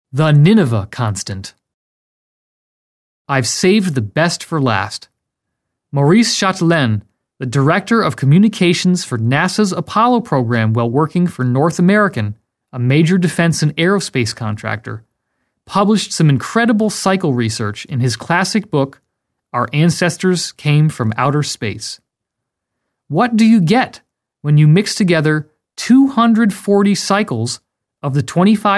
The Nineveh Constant. I've saved the best for last. Maurice Chatelain, the Director of Communications for NASA's Apollo program while working for North American, a major defense and aerospace contractor, published some incredible cycle research in his classic book, Our Ancestors Came from Outer Space. What do you get when you mix together 240 cycles of the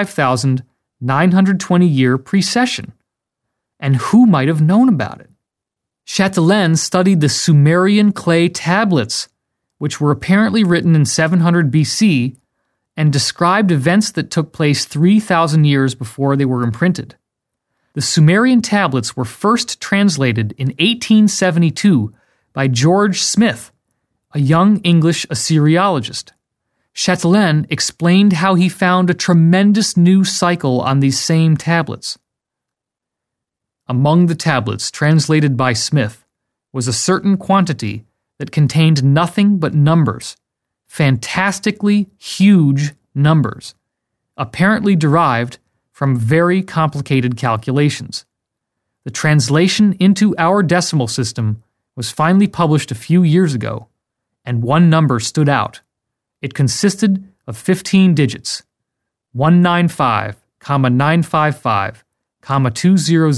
25,920-year precession? And who might have known about it? Chatelain studied the Sumerian clay tablets, which were apparently written in 700 BC, and described events that took place 3,000 years before they were imprinted. The Sumerian tablets were first translated in 1872 by George Smith, a young English Assyriologist. Chatelain explained how he found a tremendous new cycle on these same tablets. Among the tablets translated by Smith was a certain quantity that contained nothing but numbers, fantastically huge numbers, apparently derived from very complicated calculations. The translation into our decimal system was finally published a few years ago, and one number stood out. It consisted of 15 digits, 195,955, 200,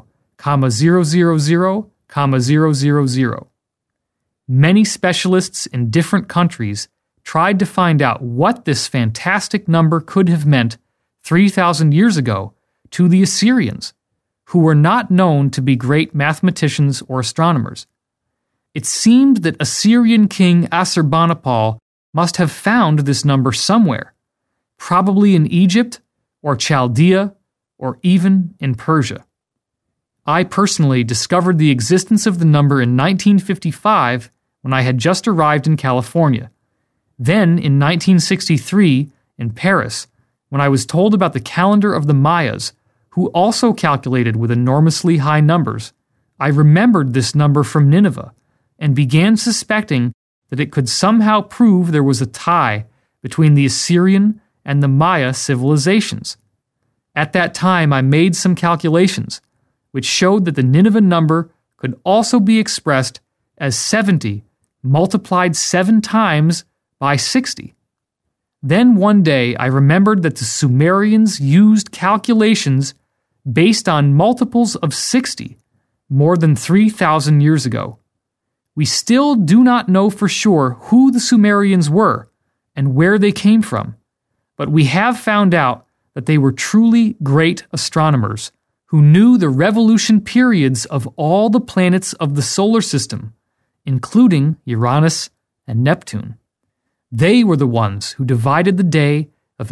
000, 000. Many specialists in different countries tried to find out what this fantastic number could have meant 3,000 years ago to the Assyrians, who were not known to be great mathematicians or astronomers. It seemed that Assyrian king Assurbanipal must have found this number somewhere, probably in Egypt or Chaldea or even in Persia. I personally discovered the existence of the number in 1955 when I had just arrived in California. Then, in 1963, in Paris, when I was told about the calendar of the Mayas, who also calculated with enormously high numbers, I remembered this number from Nineveh and began suspecting that it could somehow prove there was a tie between the Assyrian and the Maya civilizations. At that time, I made some calculations, which showed that the Nineveh number could also be expressed as 70 multiplied 7 times by 60. Then one day I remembered that the Sumerians used calculations based on multiples of 60 more than 3,000 years ago. We still do not know for sure who the Sumerians were and where they came from, but we have found out that they were truly great astronomers who knew the revolution periods of all the planets of the solar system, including Uranus and Neptune. They were the ones who divided the day of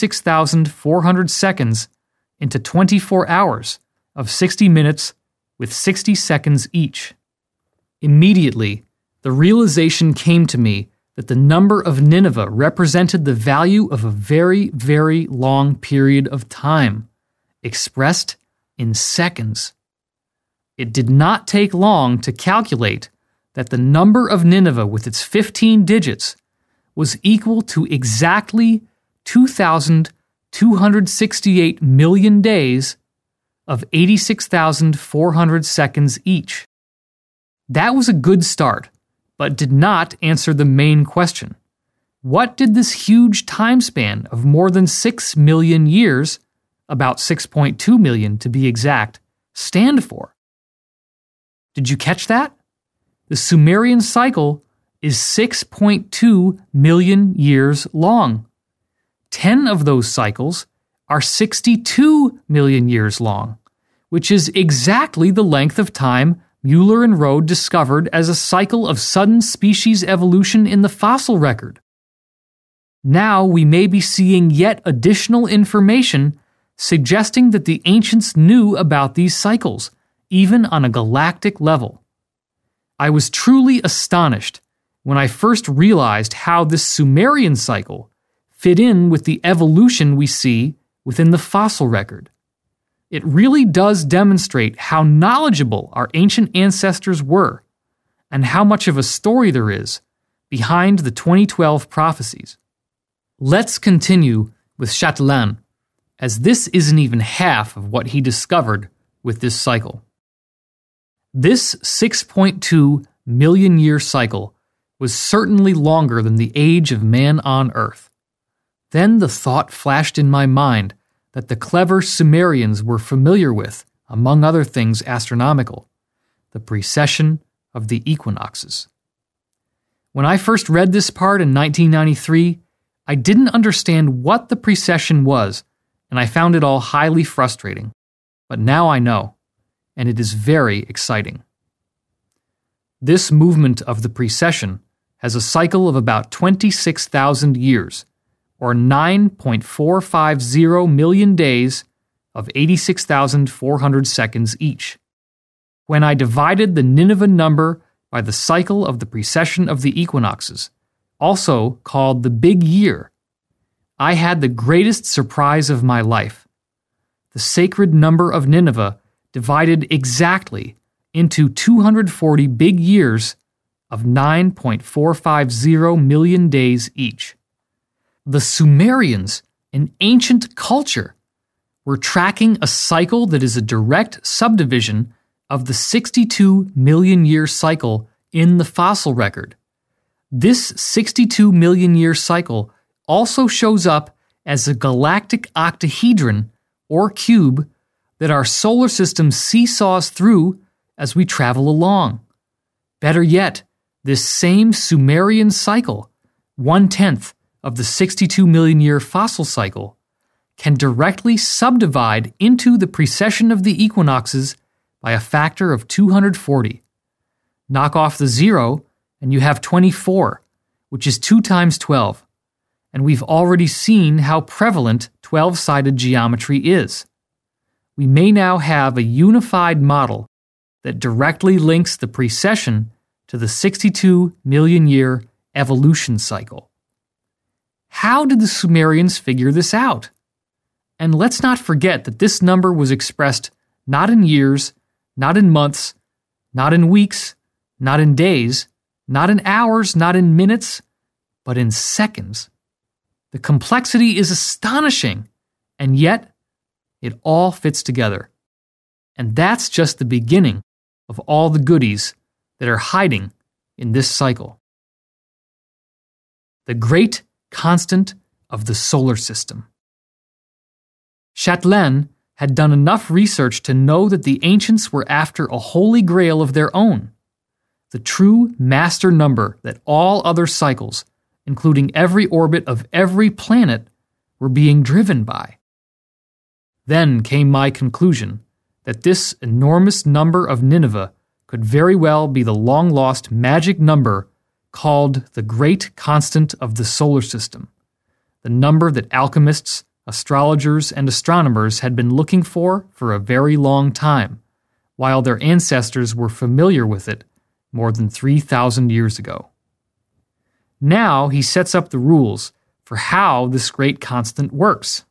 86,400 seconds into 24 hours of 60 minutes with 60 seconds each. Immediately, the realization came to me that the number of Nineveh represented the value of a very, very long period of time, expressed in seconds. It did not take long to calculate that the number of Nineveh with its 15 digits was equal to exactly 2,268 million days of 86,400 seconds each. That was a good start, but did not answer the main question. What did this huge time span of more than 6 million years, about 6.2 million to be exact, stand for? Did you catch that? The Sumerian cycle is 6.2 million years long. 10 of those cycles are 62 million years long, which is exactly the length of time Mueller and Rode discovered as a cycle of sudden species evolution in the fossil record. Now we may be seeing yet additional information suggesting that the ancients knew about these cycles, even on a galactic level. I was truly astonished when I first realized how this Sumerian cycle fit in with the evolution we see within the fossil record. It really does demonstrate how knowledgeable our ancient ancestors were and how much of a story there is behind the 2012 prophecies. Let's continue with Chatelain as this isn't even half of what he discovered with this cycle. This 6.2 million year cycle was certainly longer than the age of man on Earth. Then the thought flashed in my mind that the clever Sumerians were familiar with, among other things astronomical, the precession of the equinoxes. When I first read this part in 1993, I didn't understand what the precession was, and I found it all highly frustrating. But now I know, and it is very exciting. This movement of the precession has a cycle of about 26,000 years, or 9.450 million days of 86,400 seconds each. When I divided the Nineveh number by the cycle of the precession of the equinoxes, also called the Big Year, I had the greatest surprise of my life. The sacred number of Nineveh divided exactly into 240 big years of 9.450 million days each. The Sumerians, an ancient culture, were tracking a cycle that is a direct subdivision of the 62 million year cycle in the fossil record. This 62 million year cycle also shows up as a galactic octahedron or cube that our solar system seesaws through as we travel along. Better yet, this same Sumerian cycle, 1/10 of the 62 million year fossil cycle, can directly subdivide into the precession of the equinoxes by a factor of 240. Knock off the 0 and you have 24, which is 2 times 12. And we've already seen how prevalent 12-sided geometry is. We may now have a unified model that directly links the precession to the 62 million year evolution cycle. How did the Sumerians figure this out? And let's not forget that this number was expressed not in years, not in months, not in weeks, not in days, not in hours, not in minutes, but in seconds. The complexity is astonishing, and yet it all fits together. And that's just the beginning of all the goodies that are hiding in this cycle. The great constant of the solar system. Chatelain had done enough research to know that the ancients were after a holy grail of their own, the true master number that all other cycles, including every orbit of every planet, were being driven by. Then came my conclusion that this enormous number of Nineveh could very well be the long-lost magic number called the Great Constant of the Solar System, the number that alchemists, astrologers, and astronomers had been looking for a very long time, while their ancestors were familiar with it more than 3,000 years ago. Now he sets up the rules for how this great constant works.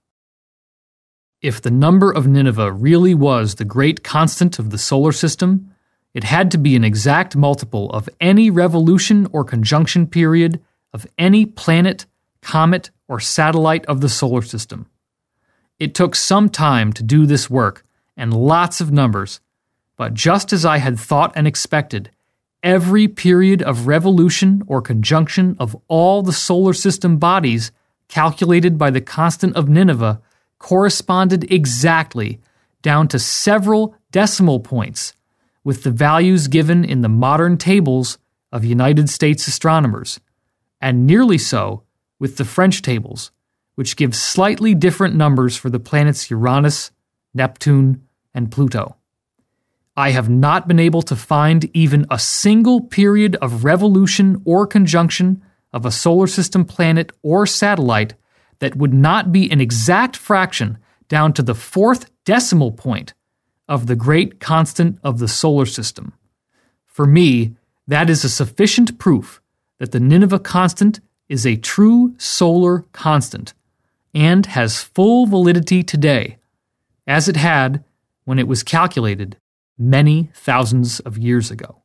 If the number of Nineveh really was the great constant of the solar system, it had to be an exact multiple of any revolution or conjunction period of any planet, comet, or satellite of the solar system. It took some time to do this work and lots of numbers, but just as I had thought and expected, every period of revolution or conjunction of all the solar system bodies calculated by the constant of Nineveh corresponded exactly down to several decimal points with the values given in the modern tables of United States astronomers, and nearly so with the French tables, which give slightly different numbers for the planets Uranus, Neptune, and Pluto. I have not been able to find even a single period of revolution or conjunction of a solar system planet or satellite that would not be an exact fraction down to the 4th decimal point of the great constant of the solar system. For me, that is a sufficient proof that the Nineveh constant is a true solar constant and has full validity today, as it had when it was calculated many thousands of years ago.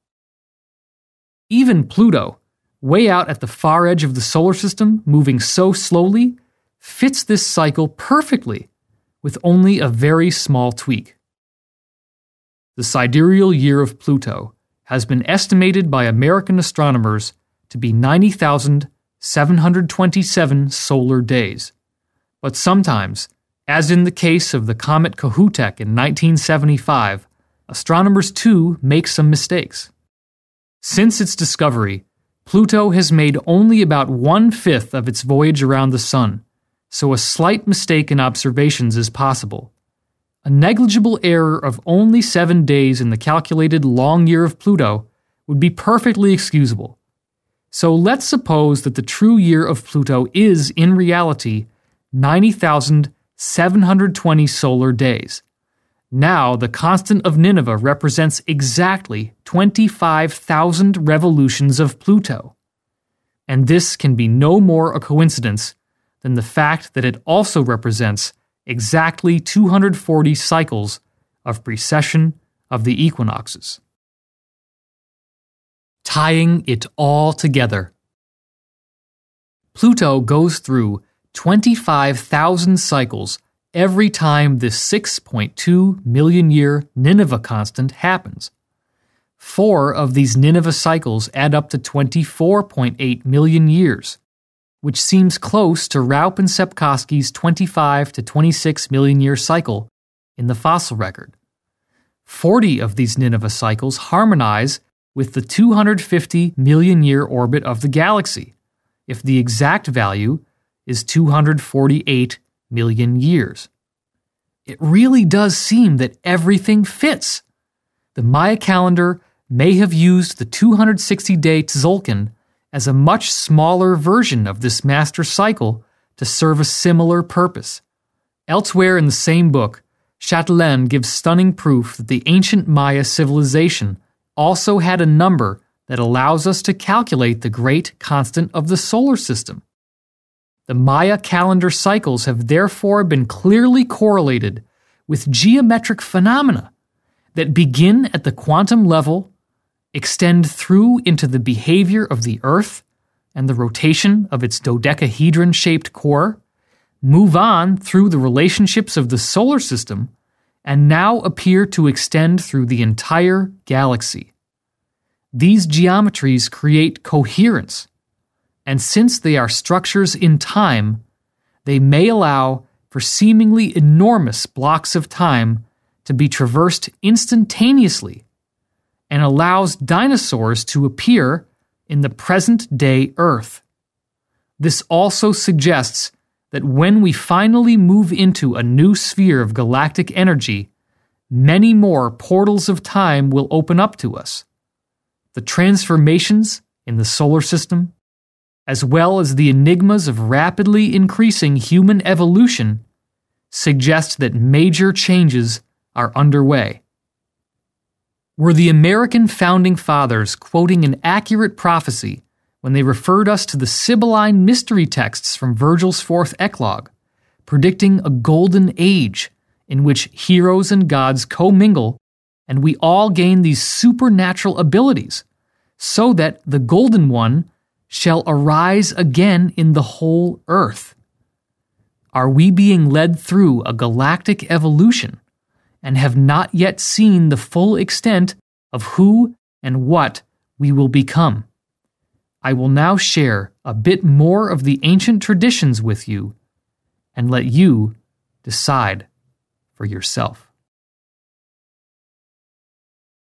Even Pluto, way out at the far edge of the solar system, moving so slowly, fits this cycle perfectly, with only a very small tweak. The sidereal year of Pluto has been estimated by American astronomers to be 90,727 solar days. But sometimes, as in the case of the comet Kohoutek in 1975, astronomers too make some mistakes. Since its discovery, Pluto has made only about 1/5 of its voyage around the Sun, so a slight mistake in observations is possible. A negligible error of only 7 days in the calculated long year of Pluto would be perfectly excusable. So let's suppose that the true year of Pluto is, in reality, 90,720 solar days. Now the constant of Nineveh represents exactly 25,000 revolutions of Pluto. And this can be no more a coincidence than the fact that it also represents exactly 240 cycles of precession of the equinoxes. Tying it all together. Pluto goes through 25,000 cycles every time this 6.2 million year Nineveh constant happens. 4 of these Nineveh cycles add up to 24.8 million years, which seems close to Raup and Sepkoski's 25 to 26 million year cycle in the fossil record. 40 of these Nineveh cycles harmonize with the 250 million year orbit of the galaxy, if the exact value is 248 million years. It really does seem that everything fits. The Maya calendar may have used the 260-day Tzolk'in as a much smaller version of this master cycle to serve a similar purpose. Elsewhere in the same book, Chatelain gives stunning proof that the ancient Maya civilization also had a number that allows us to calculate the great constant of the solar system. The Maya calendar cycles have therefore been clearly correlated with geometric phenomena that begin at the quantum level, extend through into the behavior of the Earth and the rotation of its dodecahedron-shaped core, move on through the relationships of the solar system, and now appear to extend through the entire galaxy. These geometries create coherence, and since they are structures in time, they may allow for seemingly enormous blocks of time to be traversed instantaneously, and allows dinosaurs to appear in the present-day Earth. This also suggests that when we finally move into a new sphere of galactic energy, many more portals of time will open up to us. The transformations in the solar system, as well as the enigmas of rapidly increasing human evolution, suggest that major changes are underway. Were the American founding fathers quoting an accurate prophecy when they referred us to the Sibylline mystery texts from Virgil's Fourth Eclogue, predicting a golden age in which heroes and gods commingle and we all gain these supernatural abilities, so that the Golden One shall arise again in the whole earth? Are we being led through a galactic evolution and have not yet seen the full extent of who and what we will become? I will now share a bit more of the ancient traditions with you and let you decide for yourself.